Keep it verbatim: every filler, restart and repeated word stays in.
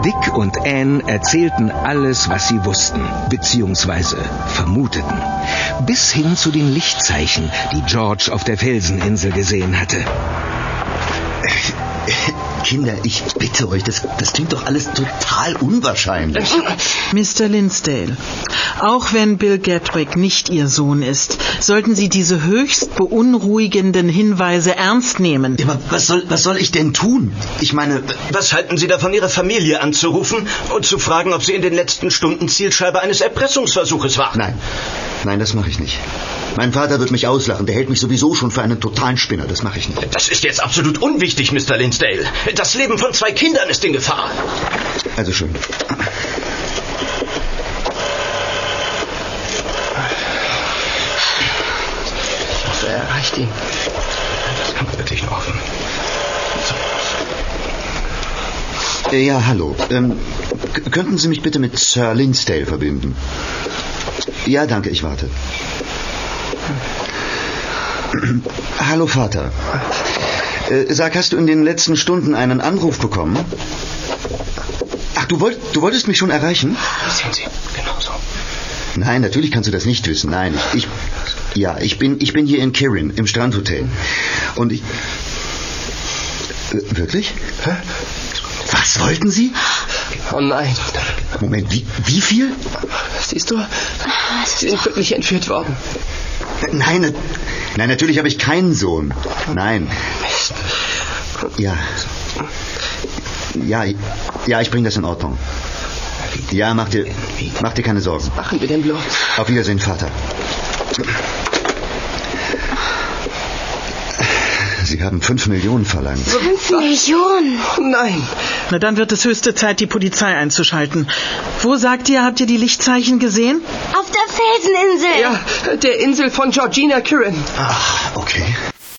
Dick und Anne erzählten alles, was sie wussten, beziehungsweise vermuteten. Bis hin zu den Lichtzeichen, die George auf der Felseninsel gesehen hatte. Kinder, ich bitte euch, das, das klingt doch alles total unwahrscheinlich. Mister Linsdale, auch wenn Bill Gatwick nicht Ihr Sohn ist, sollten Sie diese höchst beunruhigenden Hinweise ernst nehmen. Ja, aber was soll, was soll ich denn tun? Ich meine... Was halten Sie davon, Ihre Familie anzurufen und zu fragen, ob sie in den letzten Stunden Zielscheibe eines Erpressungsversuches war? Nein, nein, das mache ich nicht. Mein Vater wird mich auslachen. Der hält mich sowieso schon für einen totalen Spinner. Das mache ich nicht. Das ist jetzt absolut unwichtig, Mister Linsdale. Das Leben von zwei Kindern ist in Gefahr. Also schön. Ich hoffe, er erreicht ihn. Das kann man wirklich nur hoffen. So. Ja, hallo. Ähm, k- könnten Sie mich bitte mit Sir Linsdale verbinden? Ja, danke, ich warte. Hallo, Vater. Äh, sag, hast du in den letzten Stunden einen Anruf bekommen? Ach, du, wollt, du wolltest mich schon erreichen? Sehen Sie, genau so. Nein, natürlich kannst du das nicht wissen. Nein, ich... ich ja, ich bin, ich bin hier in Kirin, im Strandhotel. Und ich... Äh, wirklich? Hä? Was wollten Sie? Oh nein. Moment, wie, wie viel? Siehst du, Sie sind wirklich entführt worden. Nein, na- nein, natürlich habe ich keinen Sohn. Nein. Ja. Ja, ja, ich bringe das in Ordnung. Ja, mach dir, mach dir keine Sorgen. Was machen wir denn bloß? Auf Wiedersehen, Vater. Sie haben fünf Millionen verlangt. Fünf Millionen? Oh nein. Na, dann wird es höchste Zeit, die Polizei einzuschalten. Wo, sagt ihr, habt ihr die Lichtzeichen gesehen? Auf der Felseninsel. Ja, der Insel von Georgina Kirin. Ach, okay.